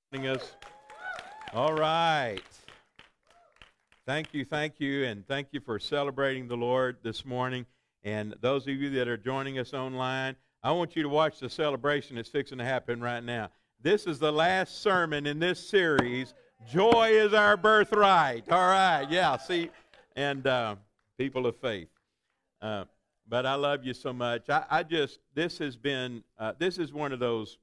Us. All right. Thank you, and thank you for celebrating the Lord this morning. And those of you that are joining us online, I want you to watch the celebration that's fixing to happen right now. This is the last sermon in this series, Joy is Our Birthright. All right, yeah, see, and people of faith. But I love you so much. This is one of those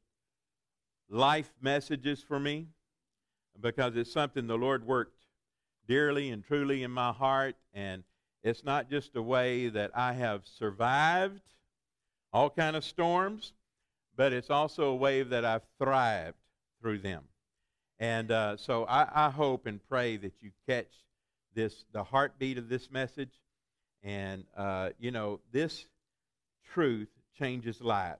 life messages for me because it's something the Lord worked dearly and truly in my heart, and it's not just a way that I have survived all kind of storms, but it's also a way that I've thrived through them. And so I hope and pray that you catch the heartbeat of this message, and this truth changes lives.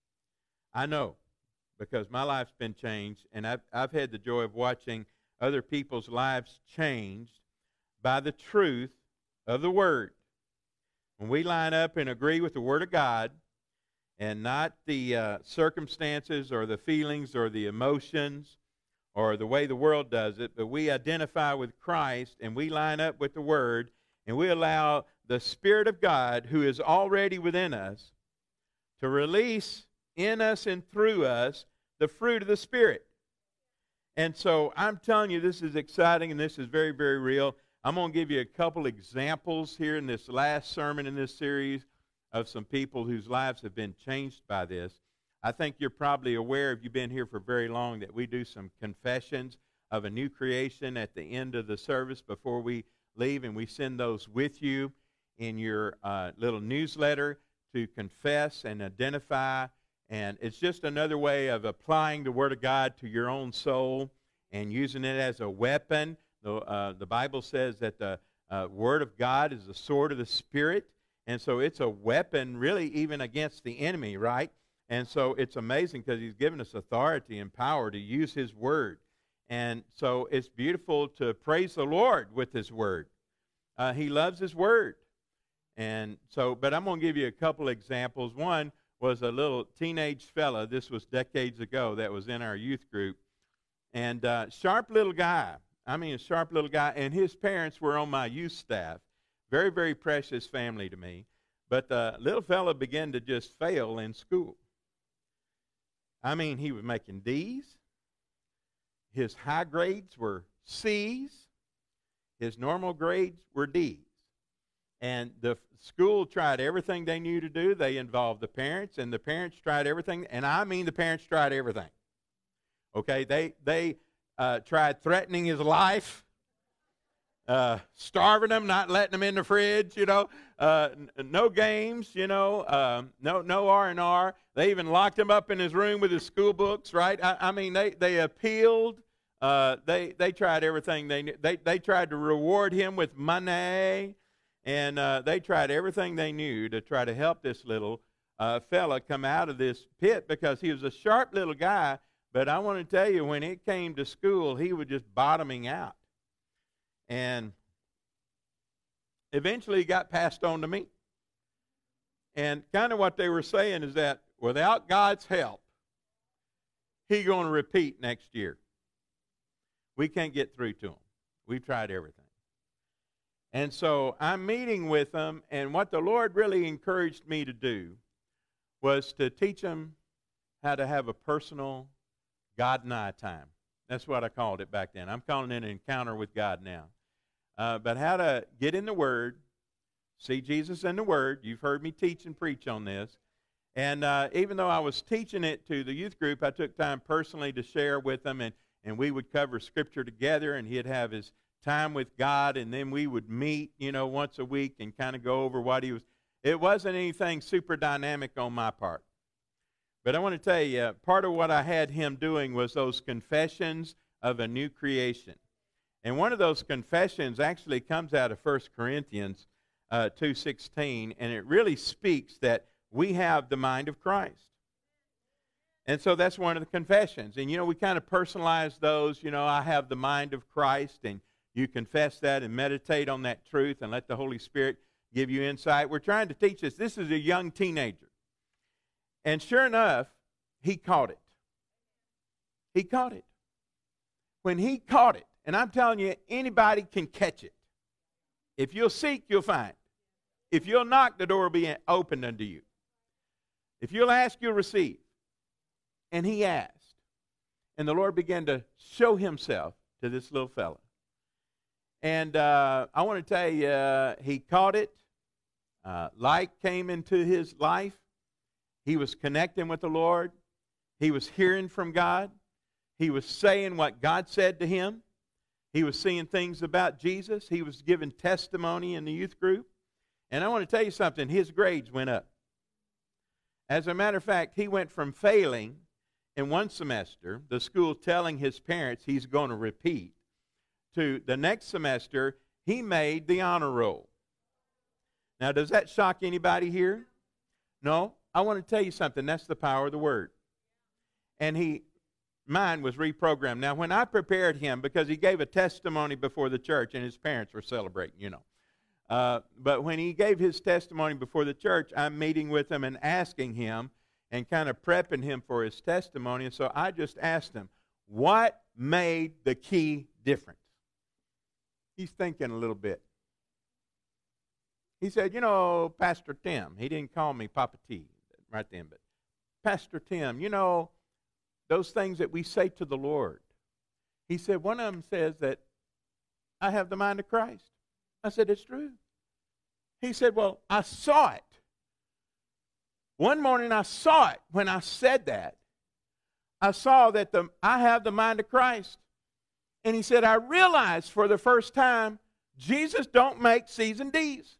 I know, because my life's been changed, and I've had the joy of watching other people's lives changed by the truth of the Word. When we line up and agree with the Word of God, and not the circumstances or the feelings or the emotions or the way the world does it, but we identify with Christ and we line up with the Word, and we allow the Spirit of God, who is already within us, to release in us and through us the fruit of the Spirit. And so I'm telling you, this is exciting and this is very, very real. I'm going to give you a couple examples here in this last sermon in this series of some people whose lives have been changed by this. I think you're probably aware, if you've been here for very long, that we do some confessions of a new creation at the end of the service before we leave, and we send those with you in your little newsletter to confess and identify. And it's just another way of applying the Word of God to your own soul and using it as a weapon. The Bible says that the Word of God is the sword of the Spirit. And so it's a weapon really even against the enemy, right? And so it's amazing because He's given us authority and power to use His Word. And so it's beautiful to praise the Lord with His Word. He loves His Word. And so, but I'm going to give you a couple examples. One was a little teenage fella. This was decades ago. That was in our youth group. And sharp little guy. I mean, a sharp little guy. And his parents were on my youth staff. Very, very precious family to me. But the little fella began to just fail in school. I mean, he was making D's. His high grades were C's. His normal grades were D's. And the school tried everything they knew to do. They involved the parents, and the parents tried everything. And I mean the parents tried everything. Okay, they tried threatening his life, starving him, not letting him in the fridge, no games, no R&R. They even locked him up in his room with his school books, right? I mean, they appealed. They tried everything they knew. They tried to reward him with money. And they tried everything they knew to try to help this little fella come out of this pit because he was a sharp little guy. But I want to tell you, when it came to school, he was just bottoming out. And eventually he got passed on to me. And kind of what they were saying is that without God's help, he's going to repeat next year. We can't get through to him. We've tried everything. And so I'm meeting with them, and what the Lord really encouraged me to do was to teach them how to have a personal God and I time. That's what I called it back then. I'm calling it an encounter with God now. But how to get in the Word, see Jesus in the Word. You've heard me teach and preach on this. And even though I was teaching it to the youth group, I took time personally to share with them, and we would cover Scripture together, and he'd have his time with God, and then we would meet, once a week and kind of go over what he was. It wasn't anything super dynamic on my part. But I want to tell you, part of what I had him doing was those confessions of a new creation. And one of those confessions actually comes out of 1 Corinthians 2:16, and it really speaks that we have the mind of Christ. And so that's one of the confessions. And, we kind of personalize those. I have the mind of Christ, and you confess that and meditate on that truth and let the Holy Spirit give you insight. We're trying to teach this. This is a young teenager. And sure enough, he caught it. He caught it. when he caught it, and I'm telling you, anybody can catch it. If you'll seek, you'll find. If you'll knock, the door will be opened unto you. If you'll ask, you'll receive. And he asked. And the Lord began to show himself to this little fella. And I want to tell you, he caught it. Light came into his life. He was connecting with the Lord. He was hearing from God. He was saying what God said to him. He was seeing things about Jesus. He was giving testimony in the youth group. And I want to tell you something. His grades went up. As a matter of fact, he went from failing in one semester, the school telling his parents he's going to repeat, to the next semester, he made the honor roll. Now, does that shock anybody here? No. I want to tell you something. That's the power of the Word. And mine was reprogrammed. Now, when I prepared him, because he gave a testimony before the church, and his parents were celebrating, you know. But when he gave his testimony before the church, I'm meeting with him and asking him and kind of prepping him for his testimony. And so I just asked him, what made the key difference? He's thinking a little bit. He said, you know, Pastor Tim, he didn't call me Papa T right then, but Pastor Tim, you know, those things that we say to the Lord. He said, one of them says that I have the mind of Christ. I said, it's true. He said, well, I saw it. One morning I saw it when I said that. I saw that I have the mind of Christ. And he said, I realized for the first time, Jesus don't make C's and D's.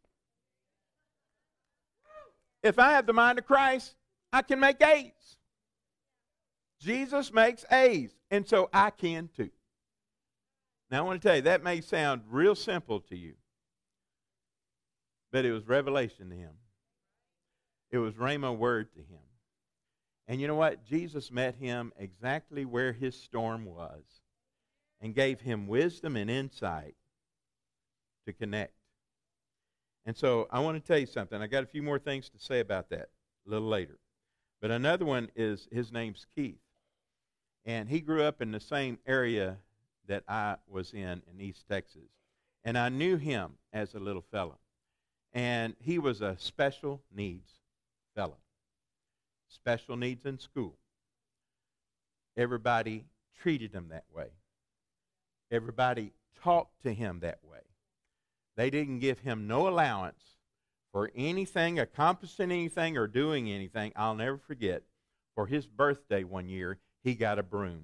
If I have the mind of Christ, I can make A's. Jesus makes A's, and so I can too. Now I want to tell you, that may sound real simple to you, but it was revelation to him. It was rhema word to him. And you know what? Jesus met him exactly where his storm was and gave him wisdom and insight to connect. And so I want to tell you something. I got a few more things to say about that a little later. But another one is, his name's Keith. And he grew up in the same area that I was in East Texas. And I knew him as a little fella. And he was a special needs fella. Special needs in school. Everybody treated him that way. Everybody talked to him that way. They didn't give him no allowance for anything, accomplishing anything, or doing anything. I'll never forget, for his birthday one year, he got a broom.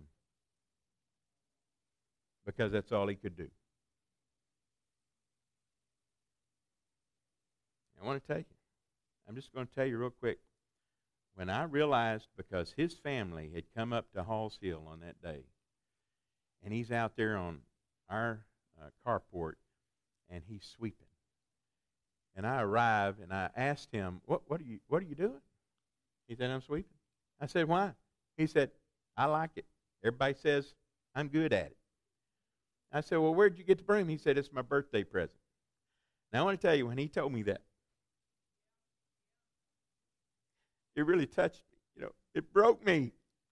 Because that's all he could do. I want to tell you, I'm just going to tell you real quick. When I realized, because his family had come up to Halls Hill on that day, and he's out there on our carport, and he's sweeping. And I arrived, and I asked him, what are you doing? He said, I'm sweeping. I said, why? He said, I like it. Everybody says I'm good at it. I said, well, where'd you get the broom? He said, it's my birthday present. Now, I want to tell you, when he told me that, it really touched me. You know, it broke me.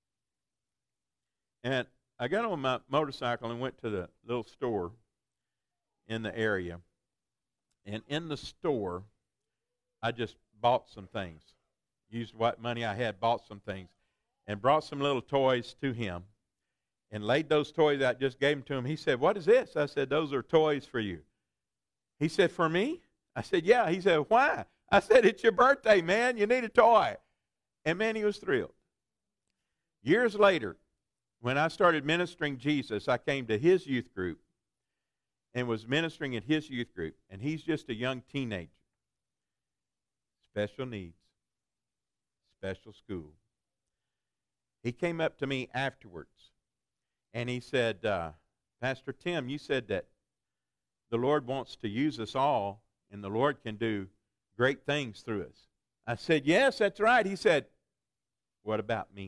And I got on my motorcycle and went to the little store in the area. And in the store, I just bought some things. Used what money I had, bought some things. And brought some little toys to him. And laid those toys out, just gave them to him. He said, what is this? I said, those are toys for you. He said, for me? I said, yeah. He said, why? I said, it's your birthday, man. You need a toy. And man, he was thrilled. Years later, when I started ministering Jesus, I came to his youth group and was ministering at his youth group. And he's just a young teenager. Special needs. Special school. He came up to me afterwards. And he said, Pastor Tim, you said that the Lord wants to use us all, and the Lord can do great things through us. I said, yes, that's right. He said, what about me?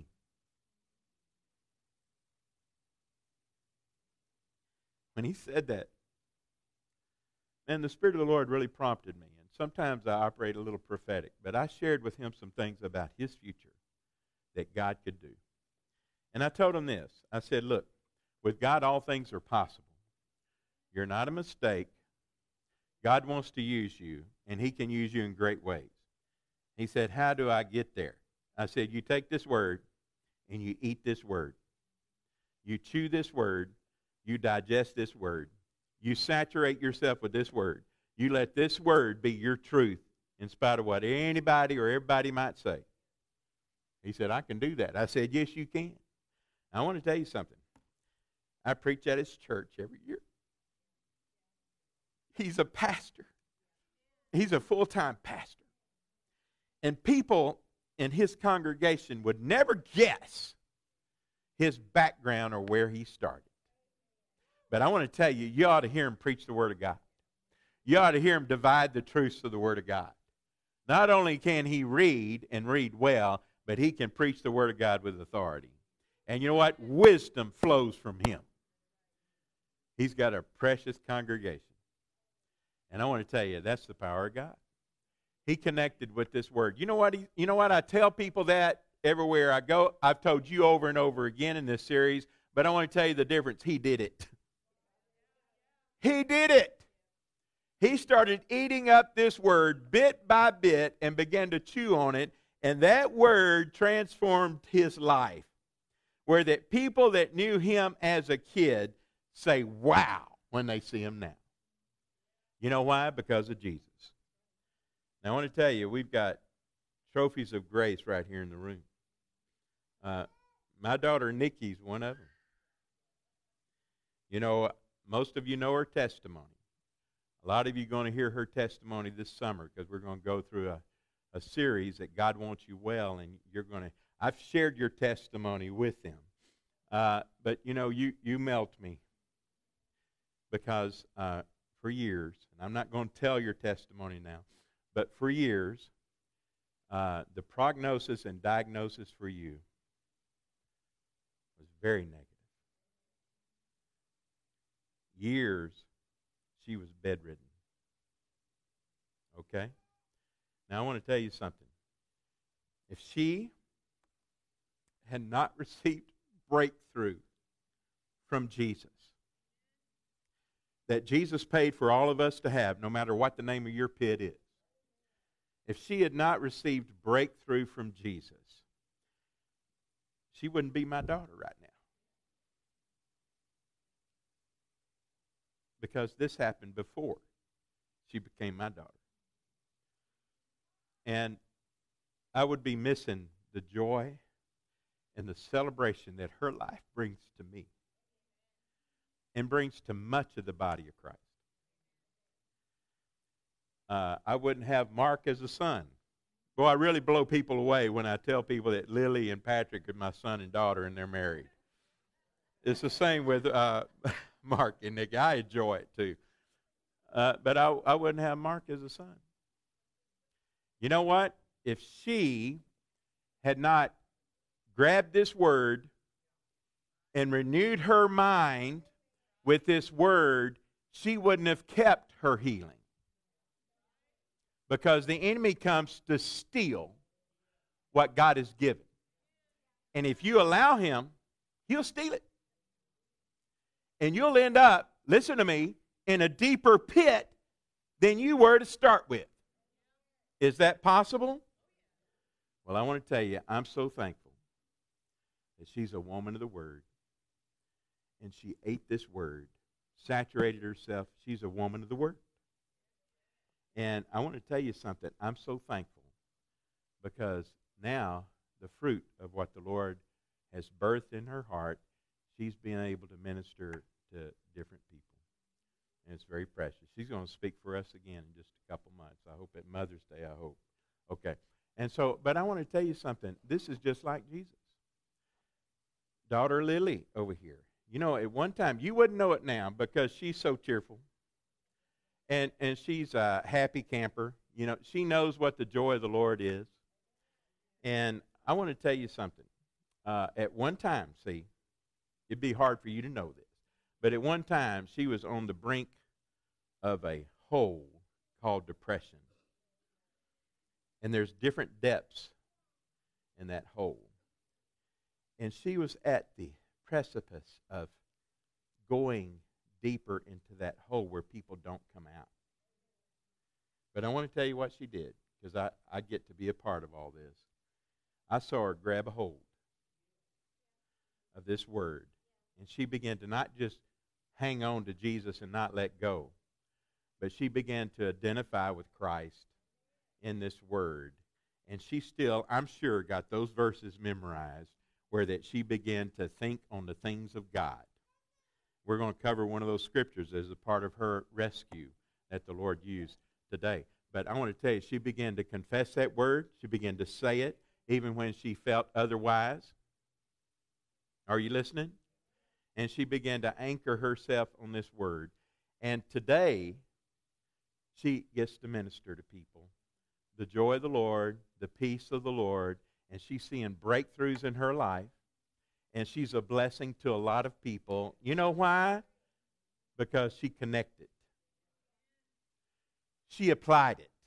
When he said that, man, the Spirit of the Lord really prompted me. And sometimes I operate a little prophetic, but I shared with him some things about his future that God could do. And I told him this. I said, look, With God, all things are possible. You're not a mistake. God wants to use you, and He can use you in great ways. He said, how do I get there? I said, you take this word, and you eat this word. You chew this word. You digest this word. You saturate yourself with this word. You let this word be your truth in spite of what anybody or everybody might say. He said, I can do that. I said, yes, you can. I want to tell you something. I preach at his church every year. He's a pastor. He's a full-time pastor. And people in his congregation would never guess his background or where he started. But I want to tell you, you ought to hear him preach the Word of God. You ought to hear him divide the truths of the Word of God. Not only can he read and read well, but he can preach the Word of God with authority. And you know what? Wisdom flows from him. He's got a precious congregation. And I want to tell you, that's the power of God. He connected with this Word. You know what? I tell people that everywhere I go. I've told you over and over again in this series, but I want to tell you the difference. He did it. He did it. He started eating up this Word bit by bit and began to chew on it, and that Word transformed his life, where that people that knew him as a kid say, wow, when they see him now. You know why? Because of Jesus. Now, I want to tell you, we've got trophies of grace right here in the room. My daughter Nikki's one of them. You know, most of you know her testimony. A lot of you are going to hear her testimony this summer because we're going to go through a series that God wants you well, and you're going to. I've shared your testimony with them, but you know, you melt me because for years, and I'm not going to tell your testimony now, but for years, the prognosis and diagnosis for you was very negative. Years, she was bedridden. Okay? Now, I want to tell you something. If she had not received breakthrough from Jesus, that Jesus paid for all of us to have, no matter what the name of your pit is, if she had not received breakthrough from Jesus, she wouldn't be my daughter right now. Because this happened before she became my daughter. And I would be missing the joy and the celebration that her life brings to me and brings to much of the body of Christ. I wouldn't have Mark as a son. Boy, I really blow people away when I tell people that Lily and Patrick are my son and daughter and they're married. It's the same with Mark and Nick. I enjoy it too. But I wouldn't have Mark as a son. You know what? If she had not grabbed this word and renewed her mind with this word, she wouldn't have kept her healing. Because the enemy comes to steal what God has given. And if you allow him, he'll steal it. And you'll end up, listen to me, in a deeper pit than you were to start with. Is that possible? Well, I want to tell you, I'm so thankful that she's a woman of the Word. And she ate this Word, saturated herself. She's a woman of the Word. And I want to tell you something. I'm so thankful because now the fruit of what the Lord has birthed in her heart, she's been able to minister to different people. And it's very precious. She's going to speak for us again in just a couple months. I hope at Mother's Day, I hope. Okay. And so, but I want to tell you something. This is just like Jesus. Daughter Lily over here. You know, at one time, you wouldn't know it now because she's so cheerful. And she's a happy camper. You know, she knows what the joy of the Lord is. And I want to tell you something. At one time, see, it'd be hard for you to know this, but at one time, she was on the brink of a hole called depression. And there's different depths in that hole. And she was at the precipice of going deeper into that hole where people don't come out. But I want to tell you what she did, because I get to be a part of all this. I saw her grab a hold of this word, and she began to not just hang on to Jesus and not let go, but she began to identify with Christ in this word. And she still, I'm sure, got those verses memorized where that she began to think on the things of God. We're going to cover one of those scriptures as a part of her rescue that the Lord used today. But I want to tell you, she began to confess that word. She began to say it even when she felt otherwise. Are you listening? And she began to anchor herself on this word. And today, she gets to minister to people. The joy of the Lord, the peace of the Lord, and she's seeing breakthroughs in her life. And she's a blessing to a lot of people. You know why? Because she connected. She applied it.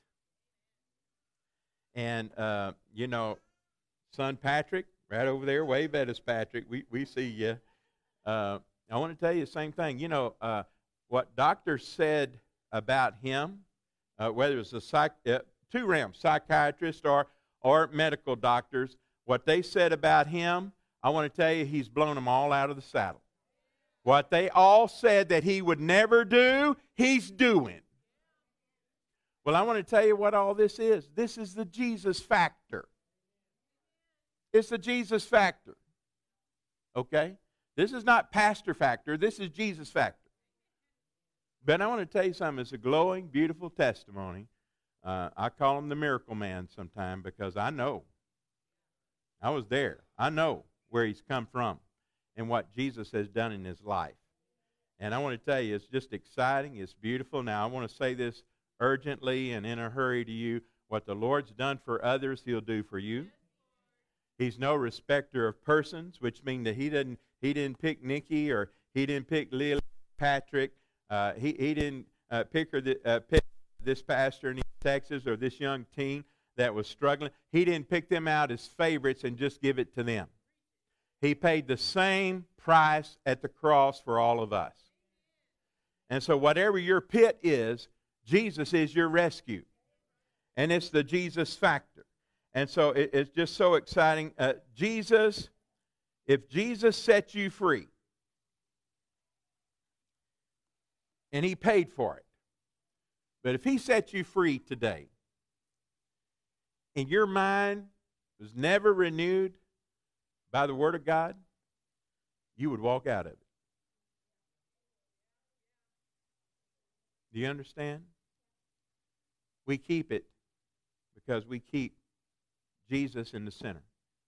And, son Patrick, right over there, wave at us, Patrick. We see you. I want to tell you the same thing. What doctors said about him, whether it's two realms, psychiatrists or medical doctors, what they said about him, I want to tell you, he's blown them all out of the saddle. What they all said that he would never do, he's doing. Well, I want to tell you what all this is. This is the Jesus factor. It's the Jesus factor. Okay? This is not pastor factor. This is Jesus factor. But I want to tell you something. It's a glowing, beautiful testimony. I call him the miracle man sometime because I know. I was there. I know where he's come from and what Jesus has done in his life. And I want to tell you, it's just exciting. It's beautiful. Now, I want to say this urgently and in a hurry to you. What the Lord's done for others, he'll do for you. He's no respecter of persons, which means that he didn't pick Nikki, or he didn't pick Lily, Patrick. He didn't pick this pastor in Texas or this young teen that was struggling. He didn't pick them out as favorites and just give it to them. He paid the same price at the cross for all of us. And so whatever your pit is, Jesus is your rescue. And it's the Jesus factor. And so it's just so exciting. If Jesus set you free, and he paid for it, but if he set you free today, and your mind was never renewed by the Word of God, you would walk out of it. Do you understand? We keep it because we keep Jesus in the center.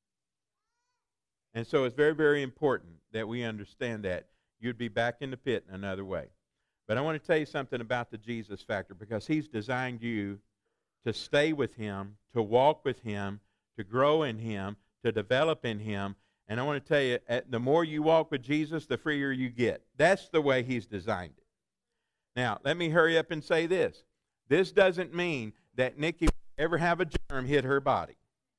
And so it's very, very important that we understand that. You'd be back in the pit in another way. But I want to tell you something about the Jesus factor, because he's designed you to stay with him, to walk with him, to grow in him, to develop in him. And I want to tell you, the more you walk with Jesus, the freer you get. That's the way he's designed it. Now, let me hurry up and say this. This doesn't mean that Nikki will ever have a germ hit her body.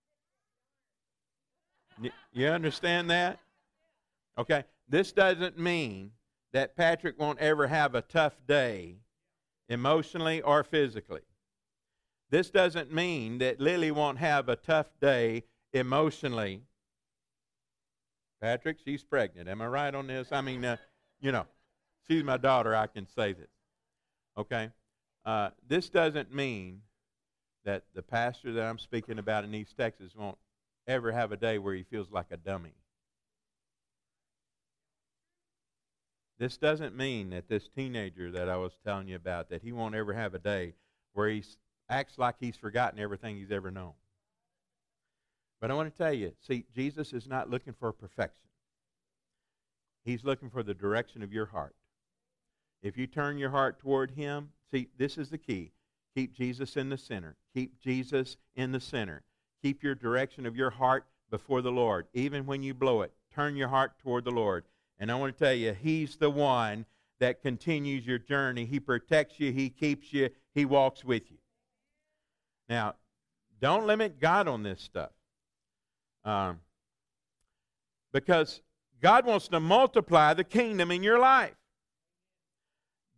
You understand that? Okay. This doesn't mean that Patrick won't ever have a tough day emotionally or physically. This doesn't mean that Lily won't have a tough day emotionally. Patrick, she's pregnant. Am I right on this? I mean, she's my daughter. I can say this. Okay? This doesn't mean that the pastor that I'm speaking about in East Texas won't ever have a day where he feels like a dummy. This doesn't mean that this teenager that I was telling you about, that he won't ever have a day where he acts like he's forgotten everything he's ever known. But I want to tell you, see, Jesus is not looking for perfection. He's looking for the direction of your heart. If you turn your heart toward him, see, this is the key. Keep Jesus in the center. Keep Jesus in the center. Keep your direction of your heart before the Lord. Even when you blow it, turn your heart toward the Lord. And I want to tell you, he's the one that continues your journey. He protects you. He keeps you. He walks with you. Now, don't limit God on this stuff. Because God wants to multiply the kingdom in your life.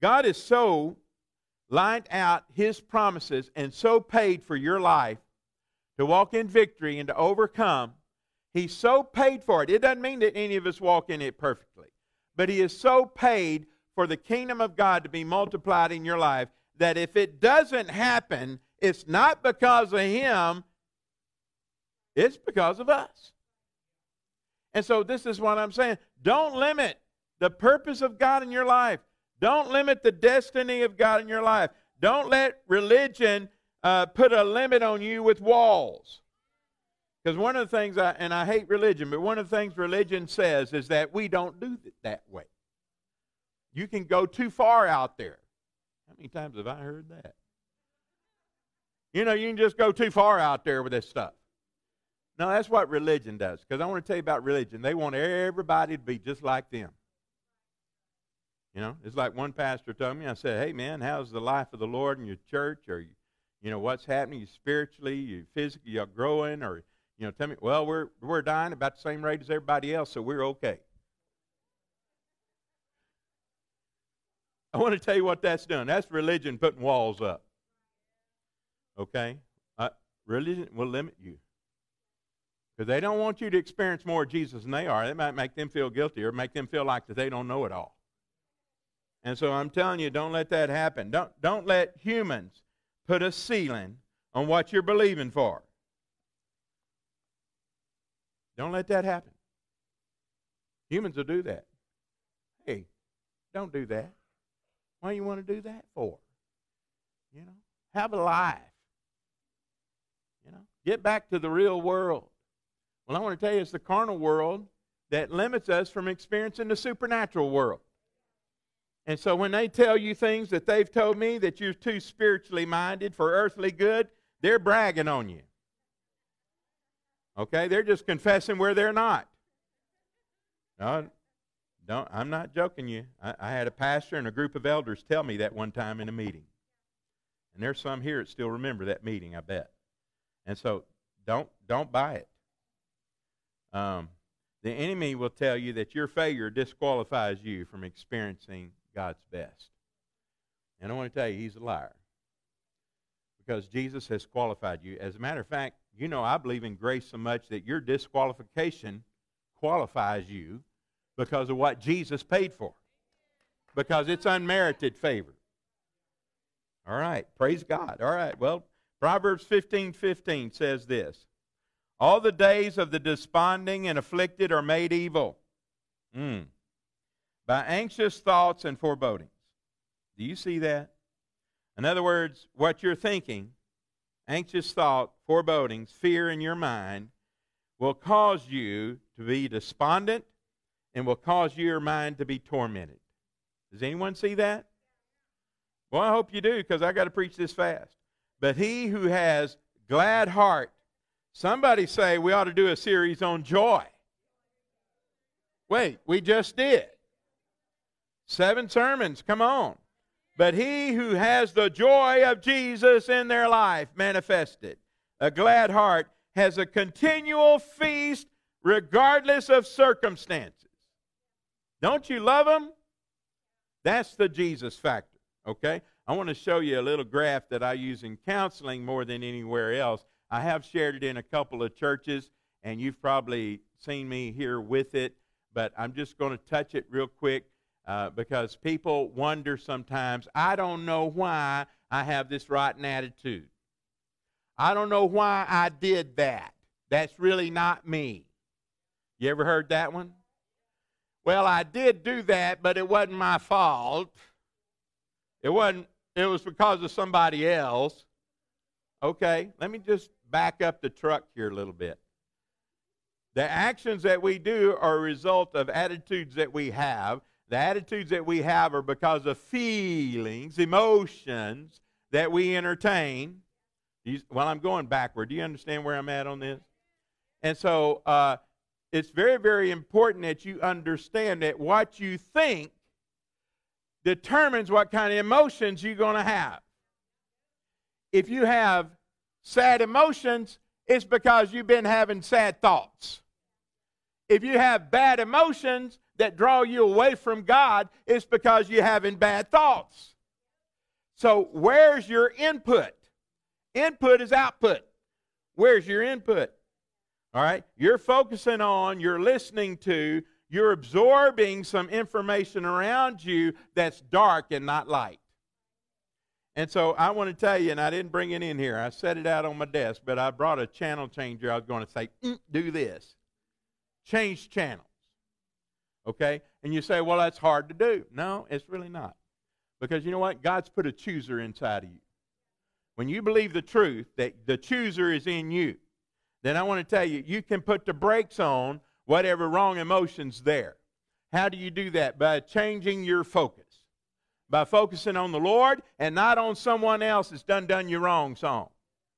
God is so lined out His promises and so paid for your life to walk in victory and to overcome. He's so paid for it. It doesn't mean that any of us walk in it perfectly. But He is so paid for the kingdom of God to be multiplied in your life that if it doesn't happen, it's not because of Him, it's because of us. And so this is what I'm saying. Don't limit the purpose of God in your life. Don't limit the destiny of God in your life. Don't let religion put a limit on you with walls. Because one of the things, and I hate religion, but one of the things religion says is that we don't do it that way. You can go too far out there. How many times have I heard that? You know, you can just go too far out there with this stuff. No, that's what religion does. Because I want to tell you about religion. They want everybody to be just like them. You know, it's like one pastor told me, I said, hey, man, how's the life of the Lord in your church? Or, you know, what's happening? You spiritually, you physically, you're growing? Or, you know, tell me, well, we're dying about the same rate as everybody else, so we're okay. I want to tell you what that's done. That's religion putting walls up. Okay? Religion will limit you. Because they don't want you to experience more of Jesus than they are. It might make them feel guilty or make them feel like that they don't know it all. And so I'm telling you, don't let that happen. Don't let humans put a ceiling on what you're believing for. Don't let that happen. Humans will do that. Hey, don't do that. What do you want to do that for? You know, have a life. You know, get back to the real world. Well, I want to tell you, it's the carnal world that limits us from experiencing the supernatural world. And so when they tell you things that they've told me that you're too spiritually minded for earthly good, they're bragging on you. Okay? They're just confessing where they're not. No, I'm not joking you. I had a pastor and a group of elders tell me that one time in a meeting. And there's some here that still remember that meeting, I bet. And so don't buy it. The enemy will tell you that your failure disqualifies you from experiencing God's best. And I want to tell you, he's a liar. Because Jesus has qualified you. As a matter of fact, you know, I believe in grace so much that your disqualification qualifies you because of what Jesus paid for. Because it's unmerited favor. All right. Praise God. All right. Well, Proverbs 15:15 says this. All the days of the desponding and afflicted are made evil by anxious thoughts and forebodings. Do you see that? In other words, what you're thinking, anxious thought, forebodings, fear in your mind, will cause you to be despondent and will cause your mind to be tormented. Does anyone see that? Well, I hope you do, because I got to preach this fast. But he who has glad heart, somebody say we ought to do a series on joy. Wait, we just did. 7 sermons, come on. But he who has the joy of Jesus in their life manifested, a glad heart, has a continual feast regardless of circumstances. Don't you love him? That's the Jesus factor, okay? I want to show you a little graph that I use in counseling more than anywhere else. I have shared it in a couple of churches, and you've probably seen me here with it, but I'm just going to touch it real quick because people wonder sometimes, I don't know why I have this rotten attitude. I don't know why I did that. That's really not me. You ever heard that one? Well, I did do that, but it wasn't my fault. It was because of somebody else. Okay, let me just back up the truck here a little bit. The actions that we do are a result of attitudes that we have. The attitudes that we have are because of feelings, emotions that we entertain. Well, I'm going backward. Do you understand where I'm at on this? And so it's very, very important that you understand that what you think determines what kind of emotions you're going to have. If you have sad emotions, it's because you've been having sad thoughts. If you have bad emotions, that draw you away from God, it's because you're having bad thoughts. So where's your input? Input is output. Where's your input? All right? You're focusing on, you're listening to, you're absorbing some information around you that's dark and not light. And so I want to tell you, and I didn't bring it in here. I set it out on my desk, but I brought a channel changer. I was going to say, do this. Change channels. Okay? And you say, well, that's hard to do. No, it's really not. Because you know what? God's put a chooser inside of you. When you believe the truth, that the chooser is in you, then I want to tell you, you can put the brakes on whatever wrong emotion's there. How do you do that? By changing your focus. By focusing on the Lord and not on someone else that's done you wrong song.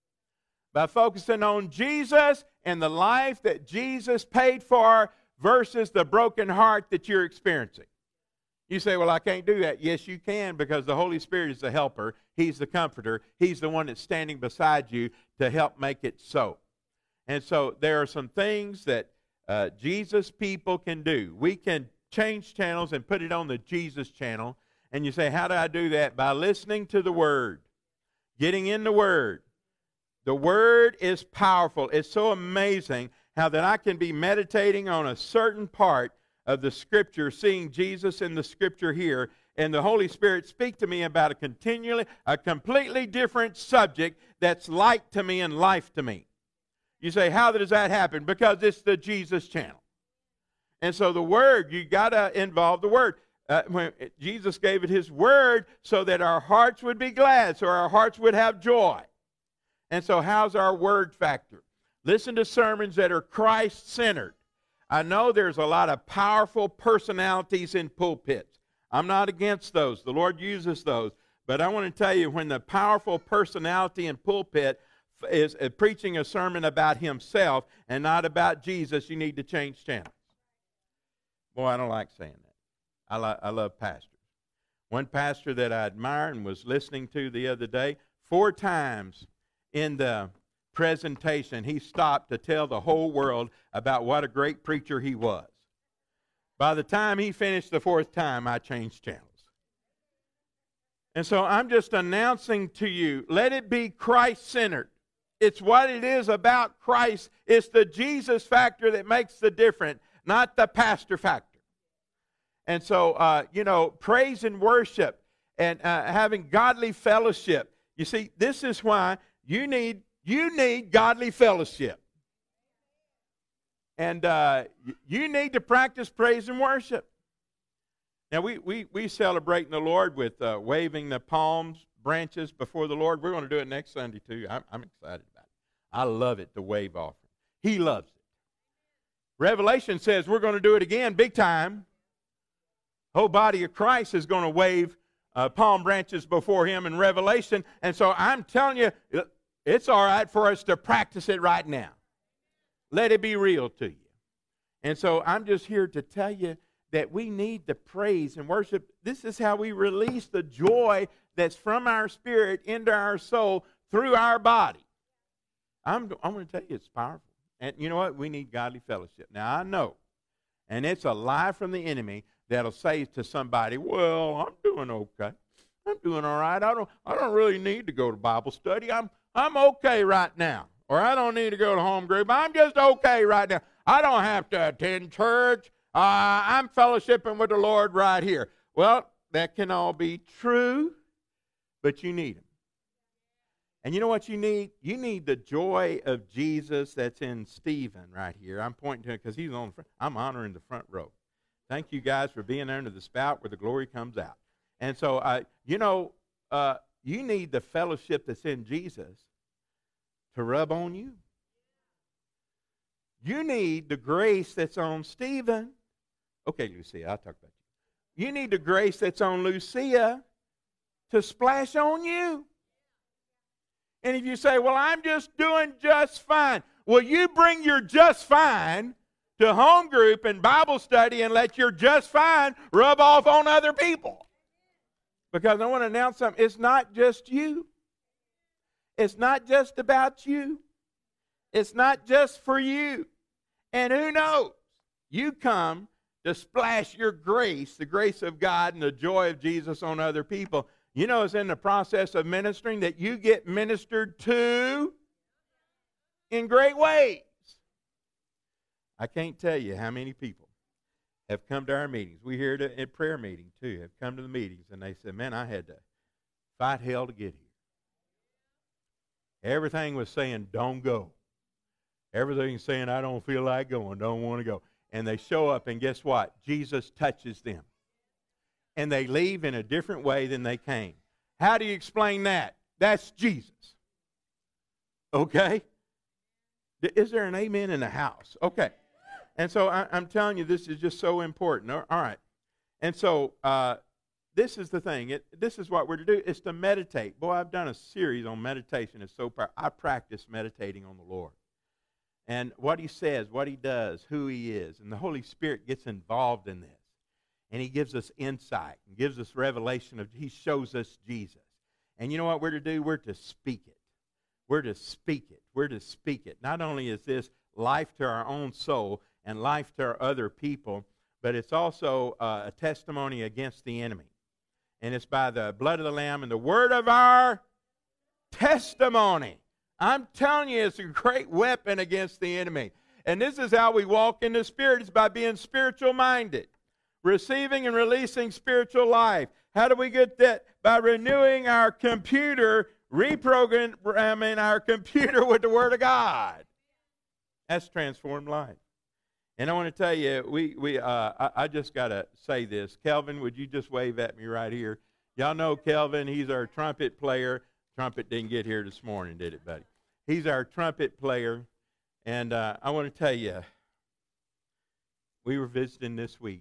By focusing on Jesus and the life that Jesus paid for versus the broken heart that you're experiencing. You say, well, I can't do that. Yes, you can, because the Holy Spirit is the helper. He's the comforter. He's the one that's standing beside you to help make it so. And so there are some things that Jesus people can do. We can change channels and put it on the Jesus channel. And you say, how do I do that? By listening to the Word. Getting in the Word. The Word is powerful. It's so amazing how that I can be meditating on a certain part of the Scripture, seeing Jesus in the Scripture here, and the Holy Spirit speak to me about a completely different subject that's light to me and life to me. You say, how does that happen? Because it's the Jesus channel. And so the Word, you got to involve the Word. When Jesus gave it His Word so that our hearts would be glad, so our hearts would have joy. And so how's our word factor? Listen to sermons that are Christ-centered. I know there's a lot of powerful personalities in pulpits. I'm not against those. The Lord uses those. But I want to tell you, when the powerful personality in pulpit is preaching a sermon about himself and not about Jesus, you need to change channels. Boy, I don't like saying that. I love pastors. One pastor that I admire and was listening to the other day, 4 times in the presentation, he stopped to tell the whole world about what a great preacher he was. By the time he finished the 4th time, I changed channels. And so I'm just announcing to you, let it be Christ-centered. It's what it is about Christ. It's the Jesus factor that makes the difference, not the pastor factor. And so, praise and worship and having godly fellowship. You see, this is why you need godly fellowship. And you need to practice praise and worship. Now, we celebrate the Lord with waving the palm branches before the Lord. We're going to do it next Sunday, too. I'm excited about it. I love it, the wave offering. He loves it. Revelation says we're going to do it again, big time. Whole body of Christ is going to wave palm branches before Him in Revelation. And so I'm telling you, it's all right for us to practice it right now. Let it be real to you. And so I'm just here to tell you that we need to praise and worship. This is how we release the joy that's from our spirit into our soul through our body. I'm going to tell you it's powerful. And you know what? We need godly fellowship. Now, I know, and it's a lie from the enemy that'll say to somebody, well, I'm doing okay. I'm doing all right. I don't really need to go to Bible study. I'm okay right now. Or I don't need to go to home group. I'm just okay right now. I don't have to attend church. I'm fellowshipping with the Lord right here. Well, that can all be true, but you need Him. And you know what you need? You need the joy of Jesus that's in Stephen right here. I'm pointing to him because he's on the front. I'm honoring the front row. Thank you guys for being under the spout where the glory comes out. And so, you need the fellowship that's in Jesus to rub on you. You need the grace that's on Stephen. Okay, Lucia, I'll talk about you. You need the grace that's on Lucia to splash on you. And if you say, well, I'm just doing just fine. Well, you bring your just fine to home group and Bible study and let your just fine rub off on other people. Because I want to announce something. It's not just you. It's not just about you. It's not just for you. And who knows? You come to splash your grace, the grace of God and the joy of Jesus on other people. You know, it's in the process of ministering that you get ministered to in great ways. I can't tell you how many people have come to our meetings. We hear it at prayer meeting too, have come to the meetings, and they said, man, I had to fight hell to get here. Everything was saying, don't go. Everything saying, I don't feel like going, don't want to go. And they show up, and guess what? Jesus touches them. And they leave in a different way than they came. How do you explain that? That's Jesus. Okay? Is there an amen in the house? Okay. And so I'm telling you, this is just so important. All right. And so this is the thing. This is what we're to do, is to meditate. Boy, I've done a series on meditation. It's so powerful. I practice meditating on the Lord. And what He says, what He does, who He is. And the Holy Spirit gets involved in this. And He gives us insight and gives us revelation of, He shows us Jesus. And you know what we're to do? We're to speak it. We're to speak it. We're to speak it. Not only is this life to our own soul and life to our other people, but it's also a testimony against the enemy. And it's by the blood of the Lamb and the word of our testimony. I'm telling you, it's a great weapon against the enemy. And this is how we walk in the Spirit. It's by being spiritual minded. Receiving and releasing spiritual life. How do we get that? By renewing our computer, reprogramming our computer with the Word of God. That's transformed life. And I want to tell you, I just got to say this. Kelvin, would you just wave at me right here? Y'all know Kelvin. He's our trumpet player. Trumpet didn't get here this morning, did it, buddy? He's our trumpet player. And I want to tell you, we were visiting this week.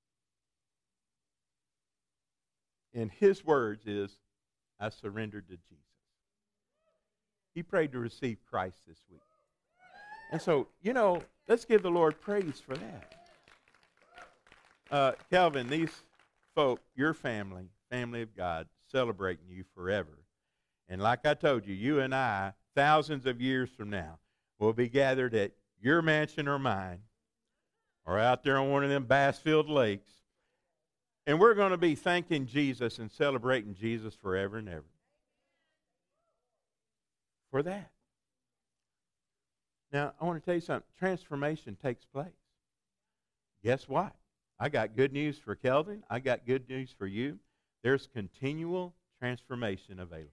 And his words is, I surrendered to Jesus. He prayed to receive Christ this week. And so, you know, let's give the Lord praise for that. Calvin, these folk, your family of God, celebrating you forever. And like I told you, you and I, thousands of years from now, will be gathered at your mansion or mine, or out there on one of them bass-filled lakes, and we're going to be thanking Jesus and celebrating Jesus forever and ever. For that. Now, I want to tell you something. Transformation takes place. Guess what? I got good news for Kelvin. I got good news for you. There's continual transformation available.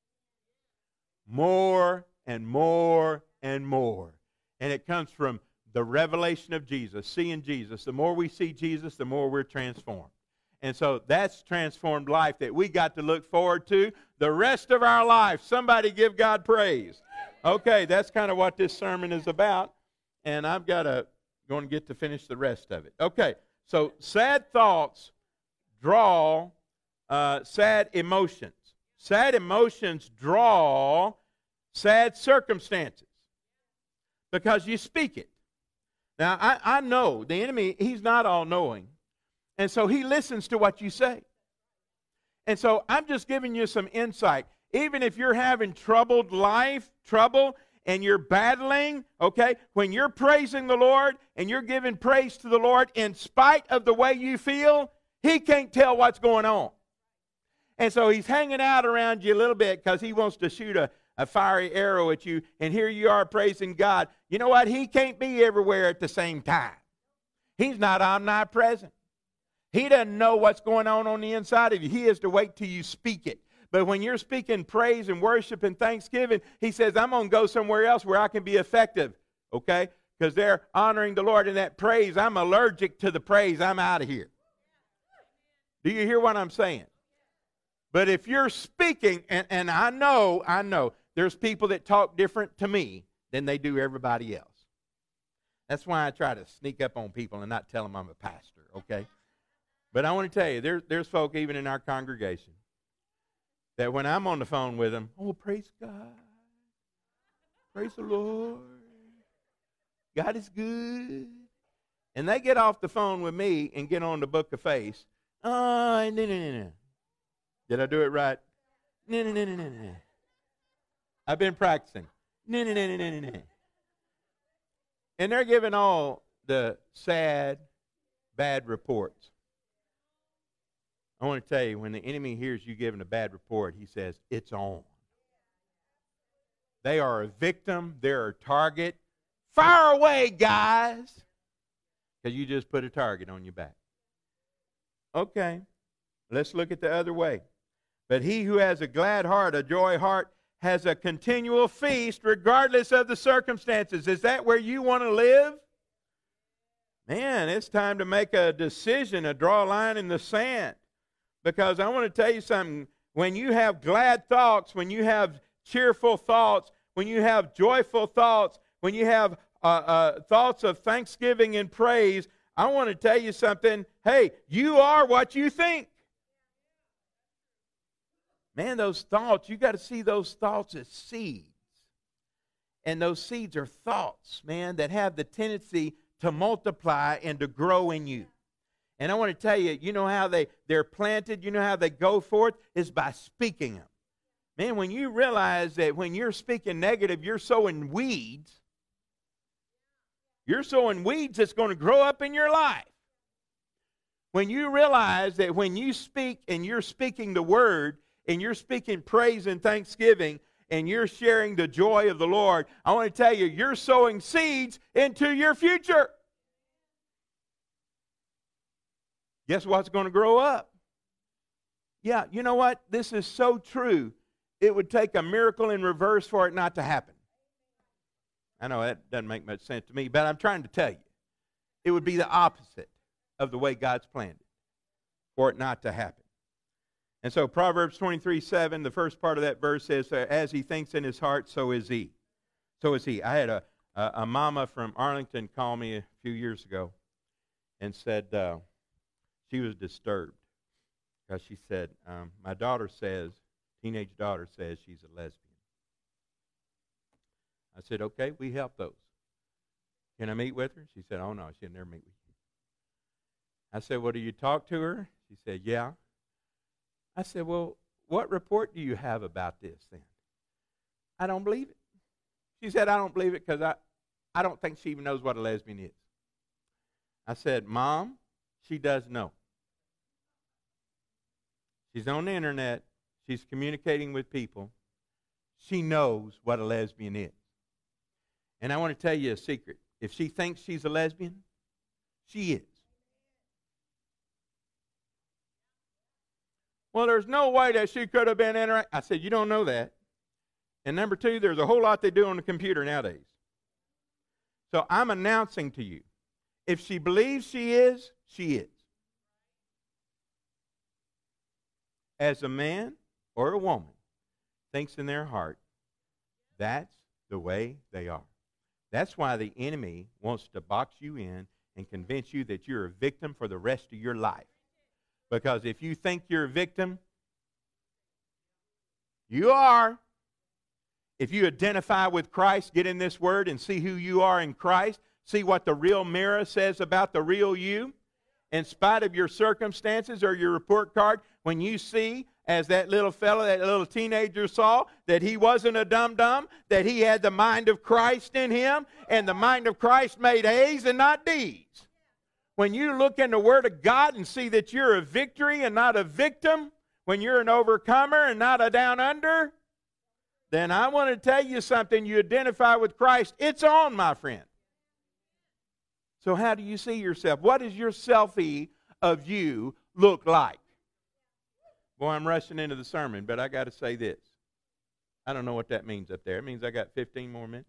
More and more and more. And it comes from the revelation of Jesus, seeing Jesus. The more we see Jesus, the more we're transformed. And so that's transformed life that we got to look forward to the rest of our life. Somebody give God praise. Okay, that's kind of what this sermon is about. And I've got to going to get to finish the rest of it. Okay, so sad thoughts draw sad emotions. Sad emotions draw sad circumstances because you speak it. Now, I know the enemy, he's not all-knowing. And so he listens to what you say. And so I'm just giving you some insight. Even if you're having troubled life, trouble, and you're battling, okay, when you're praising the Lord and you're giving praise to the Lord in spite of the way you feel, He can't tell what's going on. And so He's hanging out around you a little bit because He wants to shoot a fiery arrow at you, and here you are praising God. You know what? He can't be everywhere at the same time. He's not omnipresent. He doesn't know what's going on the inside of you. He has to wait till you speak it. But when you're speaking praise and worship and thanksgiving, He says, I'm going to go somewhere else where I can be effective, okay? Because they're honoring the Lord in that praise. I'm allergic to the praise. I'm out of here. Do you hear what I'm saying? But if you're speaking, and I know, there's people that talk different to me than they do everybody else. That's why I try to sneak up on people and not tell them I'm a pastor, okay? But I want to tell you, there's folk even in our congregation that when I'm on the phone with them, oh, praise God. Praise the Lord. God is good. And they get off the phone with me and get on the book of face. Oh, no. Did I do it right? No. I've been practicing. No. And they're giving all the sad, bad reports. I want to tell you, when the enemy hears you giving a bad report, he says, it's on. They are a victim. They're a target. Fire away, guys. Because you just put a target on your back. Okay, let's look at the other way. But he who has a glad heart, a joy heart, has a continual feast regardless of the circumstances. Is that where you want to live? Man, it's time to make a decision, to draw a line in the sand. Because I want to tell you something. When you have glad thoughts, when you have cheerful thoughts, when you have joyful thoughts, when you have thoughts of thanksgiving and praise, I want to tell you something. Hey, you are what you think. Man, those thoughts, you got to see those thoughts as seeds. And those seeds are thoughts, man, that have the tendency to multiply and to grow in you. And I want to tell you, you know how they're planted, you know how they go forth, is by speaking them. Man, when you realize that when you're speaking negative, you're sowing weeds. You're sowing weeds that's going to grow up in your life. When you realize that when you speak and you're speaking the word, and you're speaking praise and thanksgiving, and you're sharing the joy of the Lord, I want to tell you, you're sowing seeds into your future. Guess what's going to grow up? Yeah, you know what? This is so true. It would take a miracle in reverse for it not to happen. I know that doesn't make much sense to me, but I'm trying to tell you. It would be the opposite of the way God's planned it for it not to happen. And so Proverbs 23:7, the first part of that verse says, as he thinks in his heart, so is he. So is he. I had a mama from Arlington call me a few years ago and said she was disturbed because she said, my teenage daughter says she's a lesbian. I said, okay, we help those. Can I meet with her? She said, oh no, she'll never meet with you. I said, well, do you talk to her? She said, yeah. I said, well, what report do you have about this then? I don't believe it. She said, I don't believe it because I don't think she even knows what a lesbian is. I said, Mom, she does know. She's on the internet. She's communicating with people. She knows what a lesbian is. And I want to tell you a secret. If she thinks she's a lesbian, she is. Well, there's no way that she could have been interacting. I said, you don't know that. And number two, there's a whole lot they do on the computer nowadays. So I'm announcing to you, if she believes she is, she is. As a man or a woman thinks in their heart, that's the way they are. That's why the enemy wants to box you in and convince you that you're a victim for the rest of your life. Because if you think you're a victim, you are. If you identify with Christ, get in this word and see who you are in Christ. See what the real mirror says about the real you. In spite of your circumstances or your report card, when you see, as that little fellow, that little teenager saw, that he wasn't a dum-dum, that he had the mind of Christ in him, and the mind of Christ made A's and not D's. When you look in the Word of God and see that you're a victory and not a victim, when you're an overcomer and not a down under, then I want to tell you something. You identify with Christ. It's on, my friend. So how do you see yourself? What does your selfie of you look like? Boy, I'm rushing into the sermon, but I got to say this. I don't know what that means up there. It means I got 15 more minutes.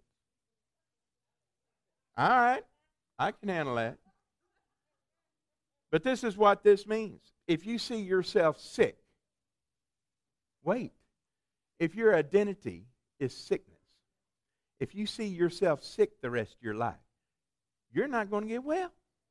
All right. I can handle that. But this is what this means. If you see yourself sick, wait. If your identity is sickness, if you see yourself sick the rest of your life, you're not going to get well.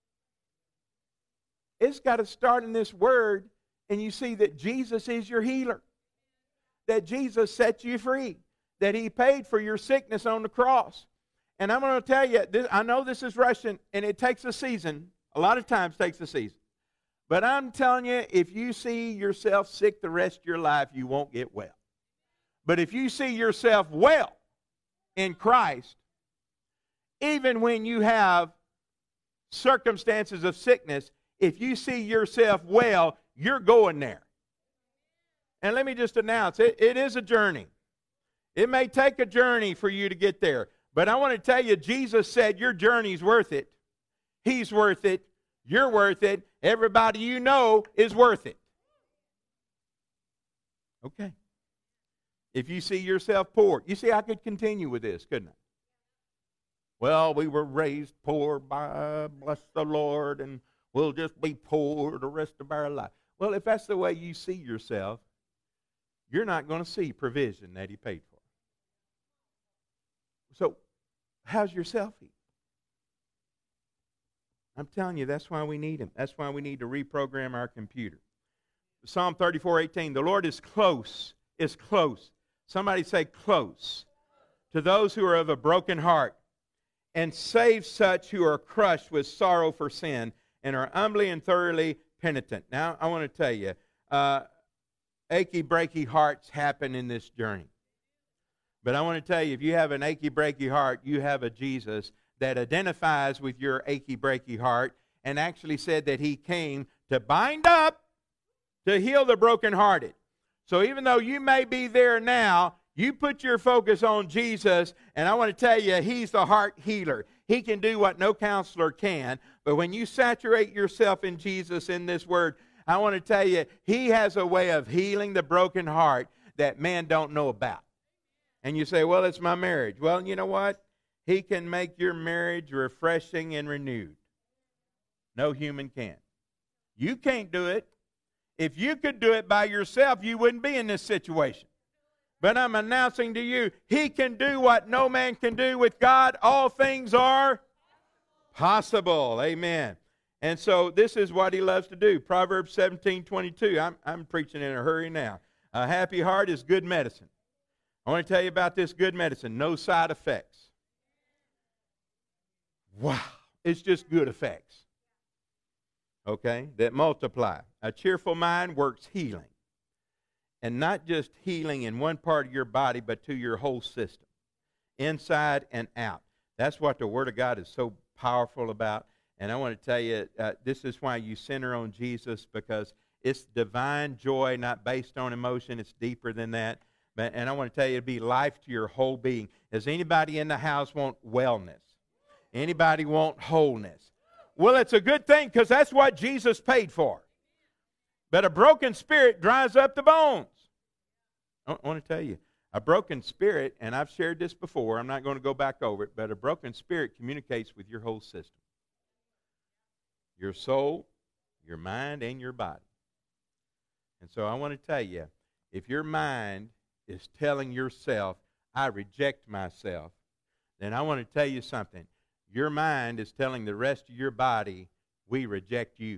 It's got to start in this word, and you see that Jesus is your healer, that Jesus set you free, that he paid for your sickness on the cross. And I'm going to tell you, I know this is rushing, and it takes a season. A lot of times takes a season. But I'm telling you, if you see yourself sick the rest of your life, you won't get well. But if you see yourself well in Christ, even when you have circumstances of sickness, if you see yourself well, you're going there. And let me just announce, it is a journey. It may take a journey for you to get there. But I want to tell you, Jesus said your journey's worth it. He's worth it. You're worth it. Everybody you know is worth it. Okay. If you see yourself poor, you see, I could continue with this, couldn't I? Well, we were raised poor by, bless the Lord, and we'll just be poor the rest of our life. Well, if that's the way you see yourself, you're not going to see provision that He paid for. So, how's your selfie? I'm telling you, that's why we need Him. That's why we need to reprogram our computer. Psalm 34:18, the Lord is close, is close. Somebody say close. To those who are of a broken heart, and save such who are crushed with sorrow for sin, and are humbly and thoroughly penitent. Now, I want to tell you, achy, breaky hearts happen in this journey. But I want to tell you, if you have an achy, breaky heart, you have a Jesus that identifies with your achy, breaky heart and actually said that He came to bind up, to heal the brokenhearted. So even though you may be there now, you put your focus on Jesus, and I want to tell you, He's the heart healer. He can do what no counselor can. But when you saturate yourself in Jesus in this Word, I want to tell you, He has a way of healing the broken heart that man don't know about. And you say, well, it's my marriage. Well, you know what? He can make your marriage refreshing and renewed. No human can. You can't do it. If you could do it by yourself, you wouldn't be in this situation. But I'm announcing to you, He can do what no man can do. With God, all things are possible. Amen. And so this is what He loves to do. Proverbs 17:22. I'm preaching in a hurry now. A happy heart is good medicine. I want to tell you about this good medicine. No side effects. Wow. It's just good effects. Okay? That multiply. A cheerful mind works healing. And not just healing in one part of your body, but to your whole system. Inside and out. That's what the Word of God is so powerful about. And I want to tell you, this is why you center on Jesus, because it's divine joy, not based on emotion. It's deeper than that. And I want to tell you, it'll be life to your whole being. Does anybody in the house want wellness? Anybody want wholeness? Well, it's a good thing, because that's what Jesus paid for. But a broken spirit dries up the bones. I want to tell you, a broken spirit, and I've shared this before, I'm not going to go back over it, but a broken spirit communicates with your whole system. Your soul, your mind, and your body. And so I want to tell you, if your mind is telling yourself, I reject myself, then I want to tell you something. Your mind is telling the rest of your body, we reject you.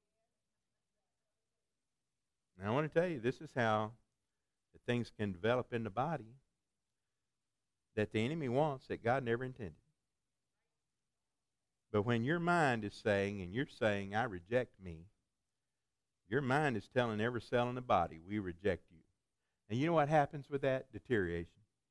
Now I want to tell you, this is how things can develop in the body that the enemy wants that God never intended. But when your mind is saying, and you're saying, I reject me, your mind is telling every cell in the body, we reject you. And you know what happens with that? Deterioration.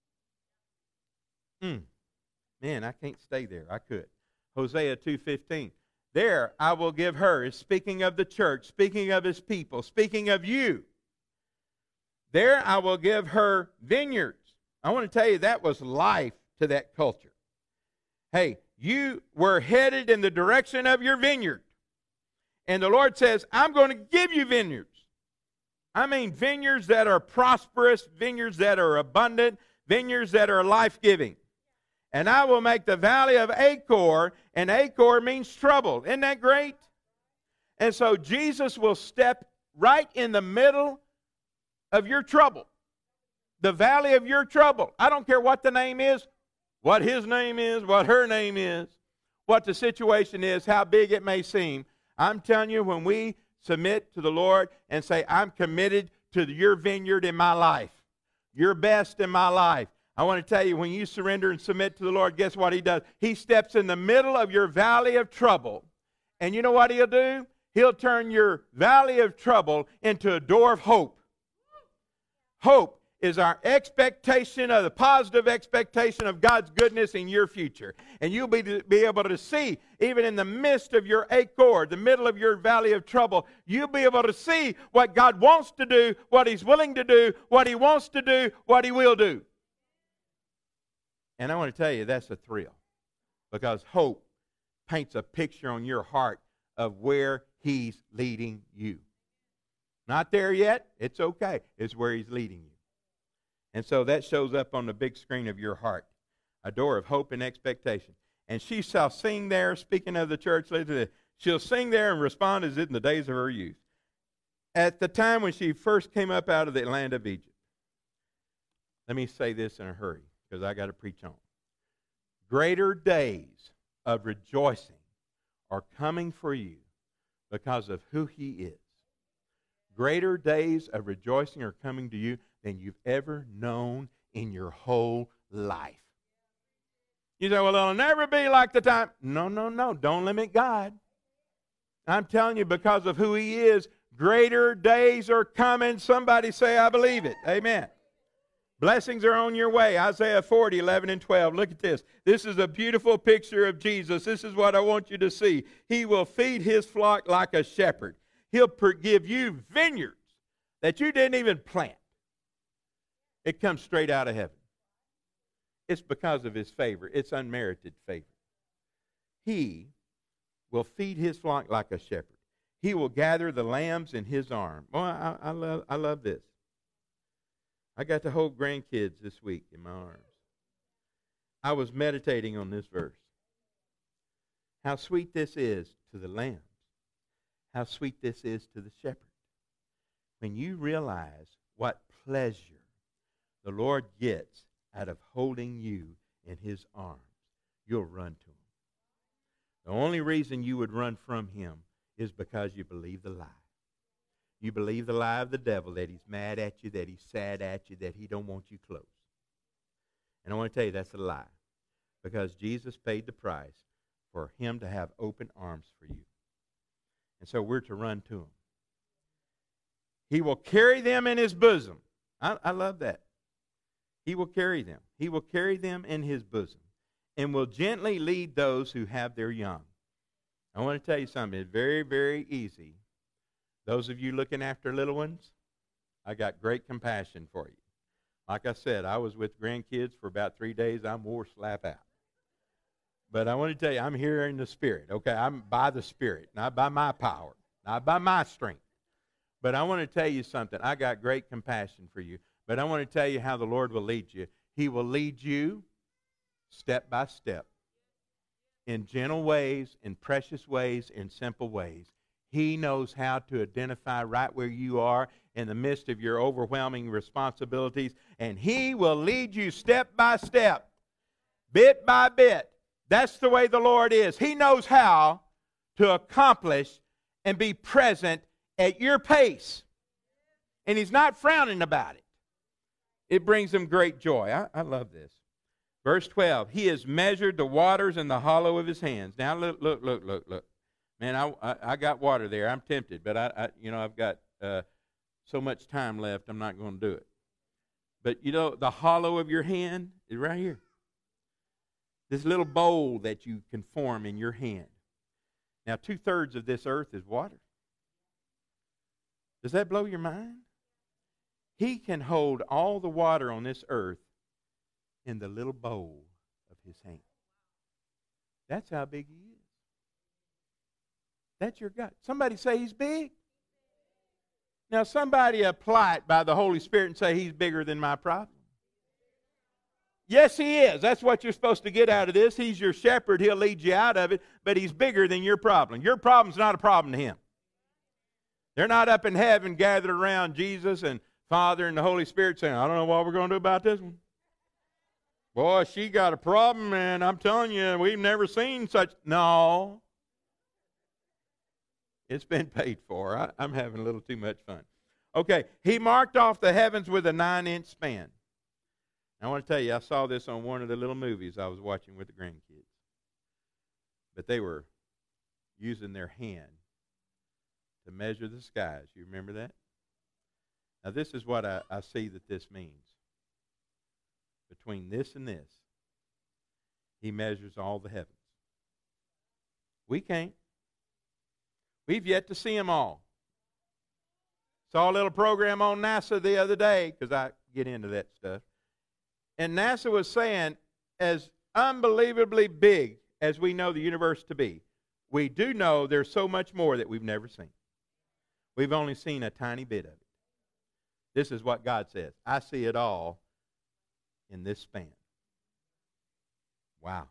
Man, I can't stay there. I could. Hosea 2:15. There I will give her, is speaking of the church, speaking of His people, speaking of you. There I will give her vineyards. I want to tell you, that was life to that culture. Hey, you were headed in the direction of your vineyard. And the Lord says, I'm going to give you vineyards. I mean vineyards that are prosperous, vineyards that are abundant, vineyards that are life-giving. And I will make the valley of Achor, and Achor means trouble. Isn't that great? And so Jesus will step right in the middle of your trouble. The valley of your trouble. I don't care what the name is, what his name is, what her name is, what the situation is, how big it may seem. I'm telling you, when we submit to the Lord and say, I'm committed to your vineyard in my life, your best in my life, I want to tell you, when you surrender and submit to the Lord, guess what He does? He steps in the middle of your valley of trouble. And you know what He'll do? He'll turn your valley of trouble into a door of hope. Hope. is our expectation of the positive expectation of God's goodness in your future. And you'll be able to see, even in the midst of your ache, the middle of your valley of trouble, you'll be able to see what God wants to do, what He's willing to do, what He wants to do, what He will do. And I want to tell you, that's a thrill. Because hope paints a picture on your heart of where He's leading you. Not there yet, it's okay. It's where He's leading you. And so that shows up on the big screen of your heart. A door of hope and expectation. And she shall sing there, speaking of the church, she'll sing there and respond as in the days of her youth. At the time when she first came up out of the land of Egypt. Let me say this in a hurry, because I got to preach on. Greater days of rejoicing are coming for you because of who He is. Greater days of rejoicing are coming to you than you've ever known in your whole life. You say, well, it'll never be like the time. No. Don't limit God. I'm telling you, because of who He is, greater days are coming. Somebody say, I believe it. Amen. Blessings are on your way. Isaiah 40, 11 and 12. Look at this. This is a beautiful picture of Jesus. This is what I want you to see. He will feed His flock like a shepherd. He'll give you vineyards that you didn't even plant. It comes straight out of heaven. It's because of His favor. It's unmerited favor. He will feed His flock like a shepherd. He will gather the lambs in His arm. Oh, I love this. I got to hold grandkids this week in my arms. I was meditating on this verse. How sweet this is to the lambs. How sweet this is to the shepherd. When you realize what pleasure the Lord gets out of holding you in His arms, you'll run to Him. The only reason you would run from Him is because you believe the lie. You believe the lie of the devil that he's mad at you, that he's sad at you, that he don't want you close. And I want to tell you that's a lie. Because Jesus paid the price for Him to have open arms for you. And so we're to run to Him. He will carry them in His bosom. I love that. He will carry them. He will carry them in His bosom. And will gently lead those who have their young. I want to tell you something. It's very, very easy. Those of you looking after little ones, I got great compassion for you. Like I said, I was with grandkids for about 3 days. I'm wore slap out. But I want to tell you, I'm here in the Spirit. Okay, I'm by the Spirit, not by my power, not by my strength. But I want to tell you something. I got great compassion for you. But I want to tell you how the Lord will lead you. He will lead you step by step, in gentle ways, in precious ways, in simple ways. He knows how to identify right where you are in the midst of your overwhelming responsibilities, and He will lead you step by step, bit by bit. That's the way the Lord is. He knows how to accomplish and be present at your pace, and He's not frowning about it. It brings Him great joy. I love this. Verse 12, He has measured the waters in the hollow of His hands. Now look. Man, I got water there. I'm tempted, but I've got so much time left. I'm not going to do it. But the hollow of your hand is right here. This little bowl that you can form in your hand. Now, 2/3 of this earth is water. Does that blow your mind? He can hold all the water on this earth in the little bowl of His hand. That's how big He is. That's your God. Somebody say He's big. Now somebody apply it by the Holy Spirit and say He's bigger than my problem. Yes, He is. That's what you're supposed to get out of this. He's your shepherd. He'll lead you out of it, but He's bigger than your problem. Your problem's not a problem to Him. They're not up in heaven gathered around Jesus and Father and the Holy Spirit saying, I don't know what we're going to do about this one. Boy, she got a problem, and I'm telling you, we've never seen such. No. It's been paid for. I'm having a little too much fun. Okay, He marked off the heavens with a 9-inch span. I want to tell you, I saw this on one of the little movies I was watching with the grandkids. But they were using their hand to measure the skies. You remember that? Now, this is what I see that this means. Between this and this, he measures all the heavens. We can't. We've yet to see them all. Saw a little program on NASA the other day, because I get into that stuff. And NASA was saying, as unbelievably big as we know the universe to be, we do know there's so much more that we've never seen. We've only seen a tiny bit of it. This is what God says. I see it all in this span. Wow.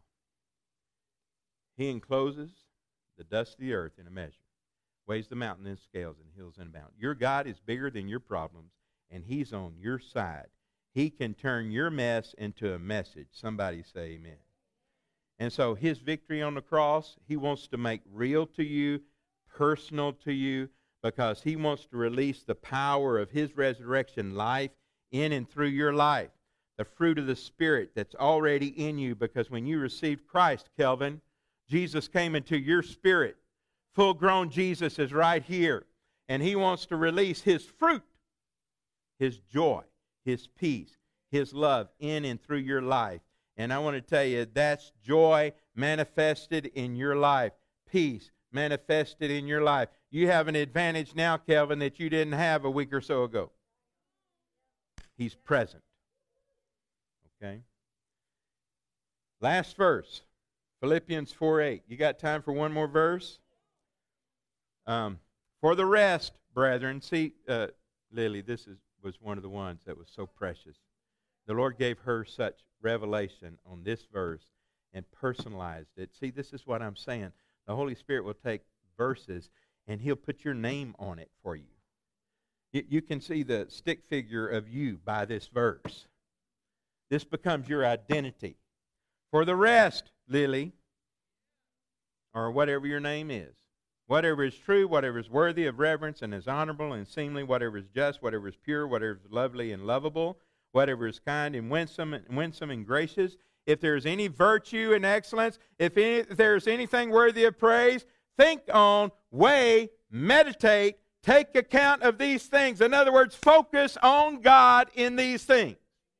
He encloses the dust of the earth in a measure, weighs the mountain in scales, and hills in a bound. Your God is bigger than your problems, and He's on your side. He can turn your mess into a message. Somebody say amen. And so His victory on the cross, He wants to make real to you, personal to you, because He wants to release the power of His resurrection life in and through your life. The fruit of the Spirit that's already in you, because when you received Christ, Kelvin, Jesus came into your spirit. Full-grown Jesus is right here, and He wants to release His fruit, His joy, His peace, His love in and through your life. And I want to tell you, that's joy manifested in your life, peace manifested in your life. You have an advantage now, Kelvin, that you didn't have a week or so ago. He's present. Okay? Last verse, Philippians 4:8. You got time for one more verse? For the rest, brethren, see, Lily, this was one of the ones that was so precious. The Lord gave her such revelation on this verse and personalized it. See, this is what I'm saying. The Holy Spirit will take verses and He'll put your name on it for you. You can see the stick figure of you by this verse. This becomes your identity. For the rest, Lily, or whatever your name is, whatever is true, whatever is worthy of reverence and is honorable and seemly, whatever is just, whatever is pure, whatever is lovely and lovable, whatever is kind and winsome and gracious, if there is any virtue and excellence, if there is anything worthy of praise, think on, weigh, meditate, take account of these things. In other words, focus on God in these things.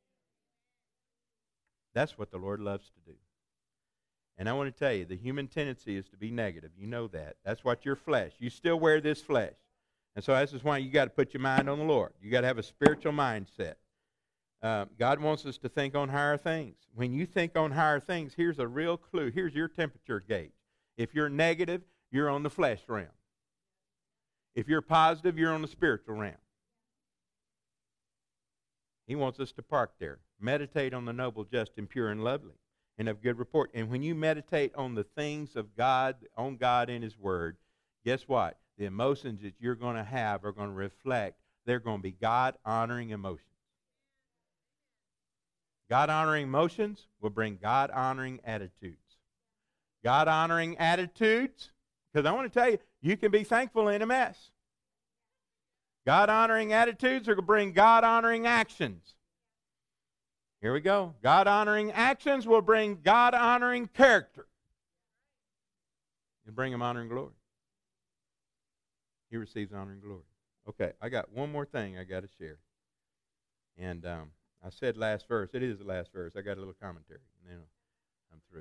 That's what the Lord loves to do. And I want to tell you, the human tendency is to be negative. You know that. That's what your flesh. You still wear this flesh. And so this is why you got to put your mind on the Lord. You got to have a spiritual mindset. God wants us to think on higher things. When you think on higher things, here's a real clue. Here's your temperature gauge. If you're negative, you're on the flesh realm. If you're positive, you're on the spiritual realm. He wants us to park there. Meditate on the noble, just, and pure, and lovely, and of good report. And when you meditate on the things of God, on God and His Word, guess what? The emotions that you're going to have are going to reflect. They're going to be God-honoring emotions. God-honoring emotions will bring God-honoring attitudes. God-honoring attitudes, because I want to tell you, you can be thankful in a mess. God-honoring attitudes are going to bring God-honoring actions. Here we go. God-honoring actions will bring God-honoring character. And bring Him honor and glory. He receives honor and glory. Okay, I got one more thing I got to share. And I said last verse. It is the last verse. I got a little commentary, and then I'm through.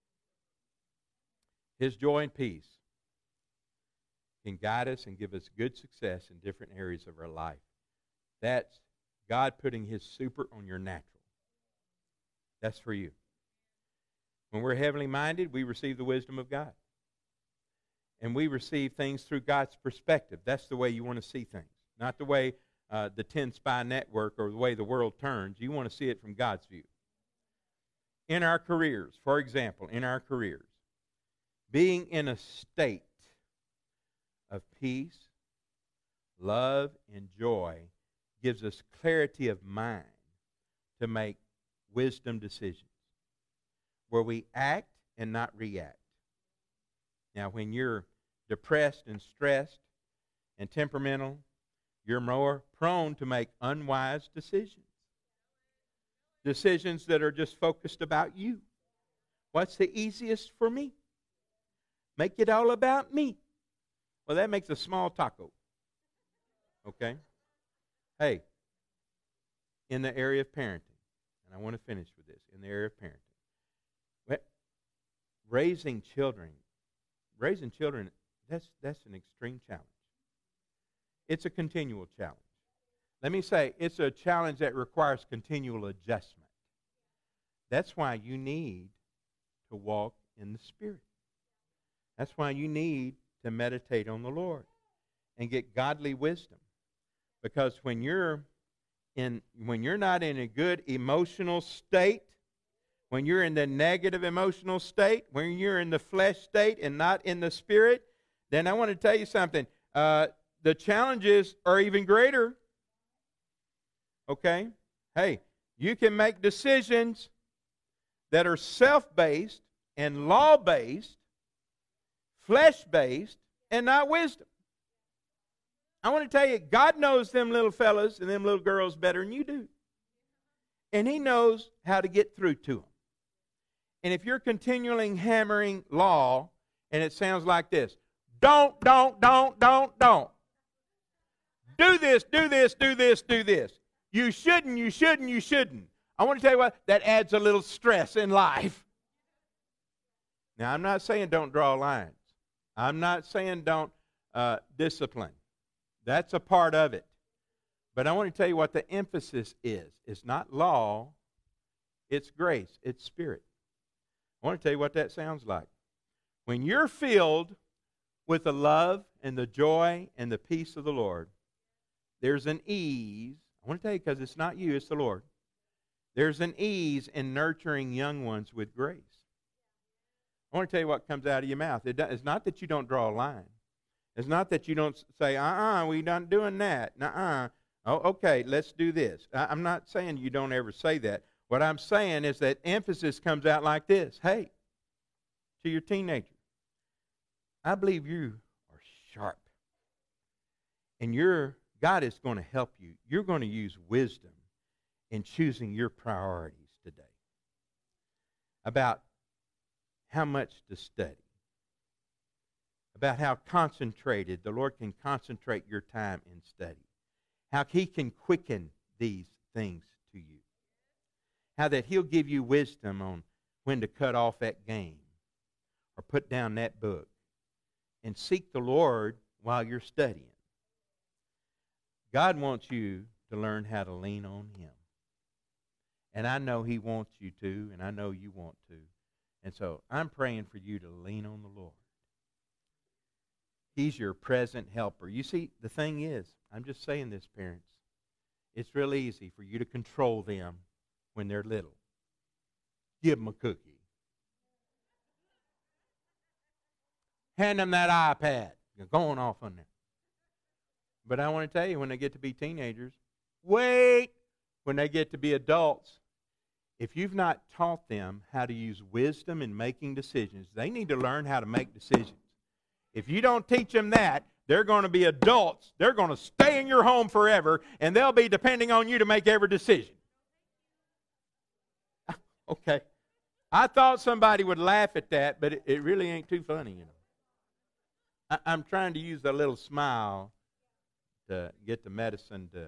His joy and peace can guide us and give us good success in different areas of our life. That's God putting His super on your natural. That's for you. When we're heavenly minded, we receive the wisdom of God. And we receive things through God's perspective. That's the way you want to see things. Not the way the 10 Spy Network or the way the world turns. You want to see it from God's view. In our careers, for example, in our careers, being in a state of peace, love, and joy gives us clarity of mind to make wisdom decisions where we act and not react. Now, when you're depressed and stressed and temperamental, you're more prone to make unwise decisions. Decisions that are just focused about you. What's the easiest for me? Make it all about me. Well, that makes a small taco. Okay? Hey, in the area of parenting, and I want to finish with this, in the area of parenting, raising children, that's an extreme challenge. It's a continual challenge. Let me say, it's a challenge that requires continual adjustment. That's why you need to walk in the Spirit. That's why you need to meditate on the Lord and get godly wisdom. Because when you're not in a good emotional state, when you're in the negative emotional state, when you're in the flesh state and not in the Spirit, then I want to tell you something. The challenges are even greater. Okay? Hey, you can make decisions that are self-based and law-based, flesh-based, and not wisdom. I want to tell you, God knows them little fellas and them little girls better than you do. And He knows how to get through to them. And if you're continually hammering law, and it sounds like this, don't. Do this, do this, do this, do this. You shouldn't. I want to tell you what, that adds a little stress in life. Now, I'm not saying don't draw lines. I'm not saying don't discipline. That's a part of it. But I want to tell you what the emphasis is. It's not law. It's grace. It's Spirit. I want to tell you what that sounds like. When you're filled with the love and the joy and the peace of the Lord, there's an ease. I want to tell you because it's not you, it's the Lord. There's an ease in nurturing young ones with grace. I want to tell you what comes out of your mouth. It's not that you don't draw a line. It's not that you don't say, we're not doing that. Oh, okay, let's do this. I'm not saying you don't ever say that. What I'm saying is that emphasis comes out like this. Hey, to your teenager, I believe you are sharp. And God is going to help you. You're going to use wisdom in choosing your priorities today. About how much to study. About how concentrated the Lord can concentrate your time in study. How He can quicken these things to you. How that He'll give you wisdom on when to cut off that game or put down that book and seek the Lord while you're studying. God wants you to learn how to lean on Him. And I know He wants you to, and I know you want to. And so I'm praying for you to lean on the Lord. He's your present helper. You see, the thing is, I'm just saying this, parents, it's real easy for you to control them when they're little. Give them a cookie. Hand them that iPad. You're going off on there. But I want to tell you, when they get to be teenagers, wait, when they get to be adults, if you've not taught them how to use wisdom in making decisions, they need to learn how to make decisions. If you don't teach them that, they're going to be adults. They're going to stay in your home forever, and they'll be depending on you to make every decision. Okay. I thought somebody would laugh at that, but it really ain't too funny, you know. I'm trying to use a little smile to get the medicine to...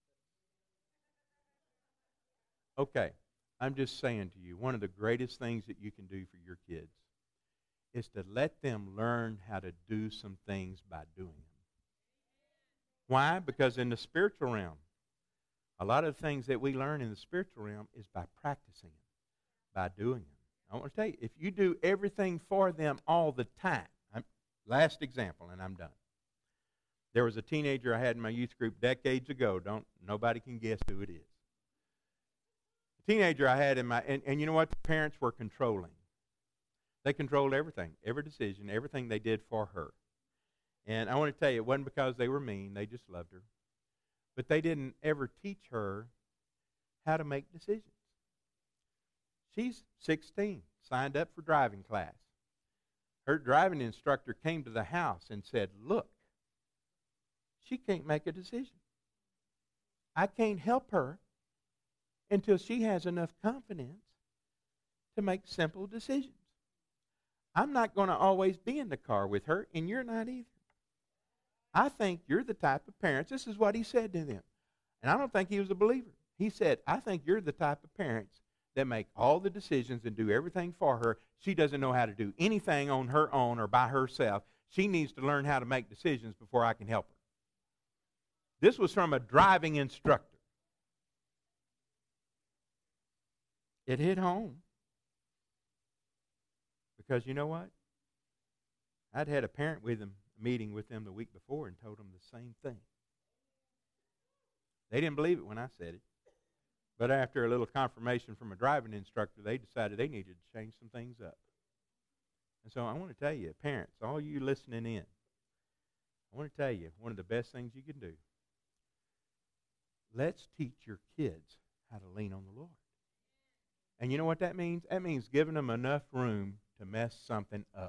Okay. I'm just saying to you, one of the greatest things that you can do for your kids is to let them learn how to do some things by doing them. Why? Because in the spiritual realm, a lot of the things that we learn in the spiritual realm is by practicing them, by doing them. I want to tell you, if you do everything for them all the time, last example, and I'm done. There was a teenager I had in my youth group decades ago. Nobody can guess who it is. A teenager I had in my, and you know what? The parents were controlling. They controlled everything, every decision, everything they did for her. And I want to tell you, it wasn't because they were mean. They just loved her. But they didn't ever teach her how to make decisions. She's 16, signed up for driving class. Her driving instructor came to the house and said, look, she can't make a decision. I can't help her until she has enough confidence to make simple decisions. I'm not going to always be in the car with her, and you're not either. I think you're the type of parents. This is what he said to them. And I don't think he was a believer. He said, I think you're the type of parents that make all the decisions and do everything for her. She doesn't know how to do anything on her own or by herself. She needs to learn how to make decisions before I can help her. This was from a driving instructor. It hit home. Because you know what? I'd had a parent with them, a meeting with them the week before and told them the same thing. They didn't believe it when I said it. But after a little confirmation from a driving instructor, they decided they needed to change some things up. And so I want to tell you, parents, all you listening in, I want to tell you one of the best things you can do. Let's teach your kids how to lean on the Lord. And you know what that means? That means giving them enough room to mess something up.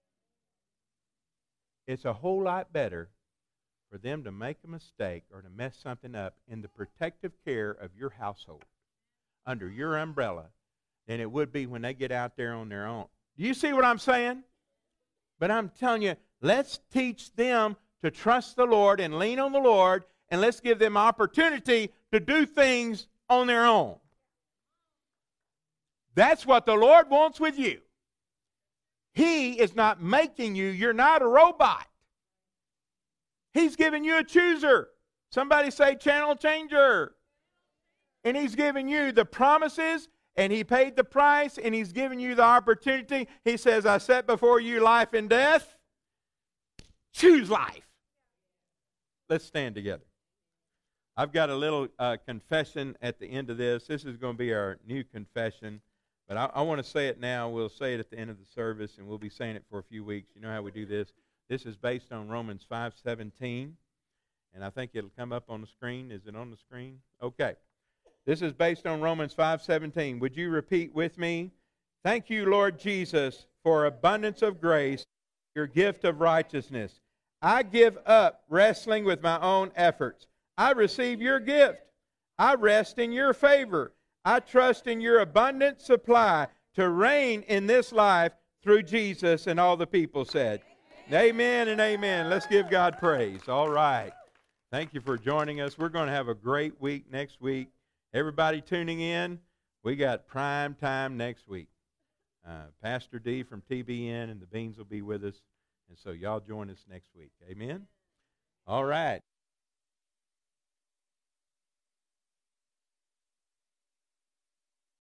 It's a whole lot better for them to make a mistake or to mess something up in the protective care of your household, under your umbrella, than it would be when they get out there on their own. Do you see what I'm saying? But I'm telling you, let's teach them to trust the Lord and lean on the Lord, and let's give them opportunity to do things on their own. That's what the Lord wants with you. He is not making you. You're not a robot. He's giving you a chooser. Somebody say channel changer. And He's giving you the promises, and He paid the price, and He's giving you the opportunity. He says, I set before you life and death. Choose life. Let's stand together. I've got a little confession at the end of this. This is going to be our new confession. But I want to say it now. We'll say it at the end of the service, and we'll be saying it for a few weeks. You know how we do this. This is based on Romans 5:17, and I think it'll come up on the screen. Is it on the screen? Okay. This is based on Romans 5:17. Would you repeat with me? Thank you, Lord Jesus, for abundance of grace, your gift of righteousness. I give up wrestling with my own efforts. I receive your gift. I rest in your favor. I trust in your abundant supply to reign in this life through Jesus. And all the people said, amen and amen. Let's give God praise. All right. Thank you for joining us. We're going to have a great week next week. Everybody tuning in, we got prime time next week. Pastor D from TBN and the Beans will be with us. And so y'all join us next week. Amen. All right.